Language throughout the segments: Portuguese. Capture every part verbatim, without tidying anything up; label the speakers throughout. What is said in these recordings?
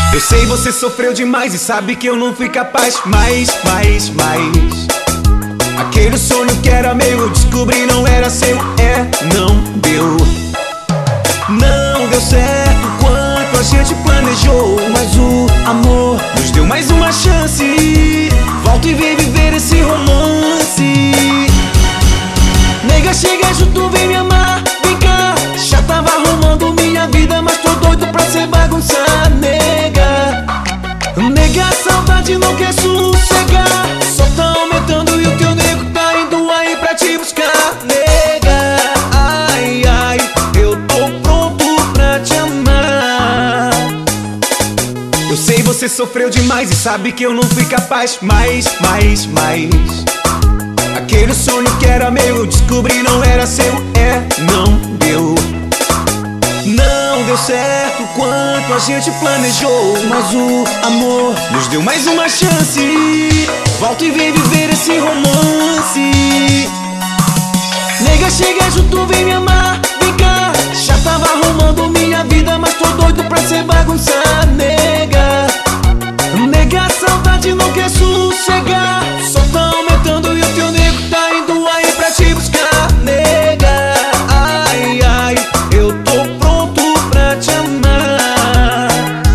Speaker 1: Eu sei, você sofreu demais e sabe que eu não fui capaz. Mais, mais, mais. Aquele sonho que era meu, eu descobri não era seu. É, não deu. Não deu certo quanto a gente planejou, mas o amor nos deu mais uma chance. Volta e vem viver esse romance. Nega, chega junto, vem me amar. Vem cá, já tava arrumando minha vida, mas tô doido pra ser bagunçar, nega. Nega, a saudade não quer sossegar, só tá aumentando e o teu nego tá indo aí pra te buscar, nega. Ai, ai, eu tô pronto pra te amar. Eu sei, você sofreu demais e sabe que eu não fui capaz. Mais, mais, mais. Aquele sonho que era meu, eu descobri não era seu. É, não deu. Não deu certo quanto a gente planejou, mas o amor nos deu mais uma chance. Volta e vem viver esse romance. Nega, chega junto, vem me amar. Vem cá, já tava arrumando minha vida, mas tô doido pra ser bagunçar, nega. Nega, a saudade não quer sossegar, só tá aumentando e o teu nego tá indo aí pra te buscar, nega. Ai, ai, eu tô pronto pra te amar.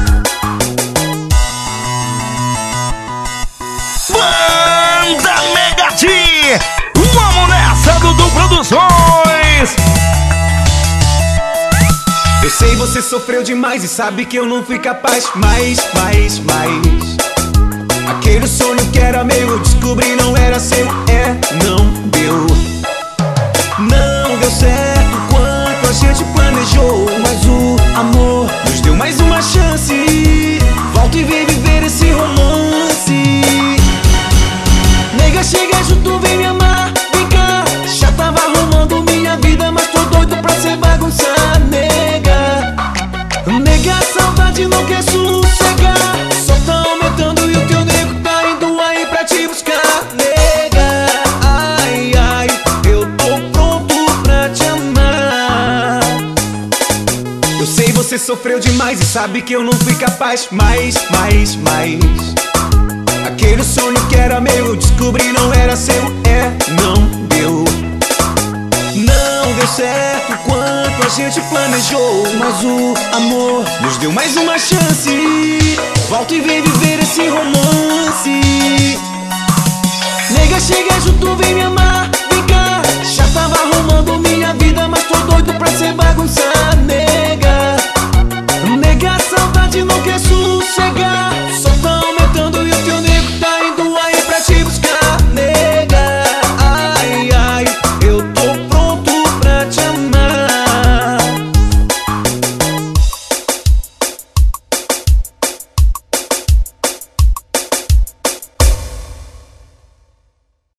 Speaker 2: Banda Mega T, vamos nessa, Dudu Produções.
Speaker 1: Eu sei, você sofreu demais e sabe que eu não fui capaz. Mais, mais, mais. Aquele sonho que era meu, eu descobri não era seu. É, não deu. Não deu certo quanto a gente planejou, mas o amor nos deu mais uma chance. Volta e vem viver esse romance. Nega, chega junto, vem me amar. Vem cá, já tava arrumando minha vida, mas tô doido pra ser bagunçar, nega. Nega, a saudade não quer sossegar, só tá aumentando e o teu nego tá indo aí pra te buscar, nega. Ai, ai, eu tô pronto pra te amar. Eu sei, você sofreu demais e sabe que eu não fui capaz. Mais, mais, mais. Aquele sonho que era meu, eu descobri não era seu. É, não deu. Não deu certo quanto a gente planejou, mas o amor nos deu mais uma chance. Volta e vem viver esse romance. Nega, chega junto, vem me amar.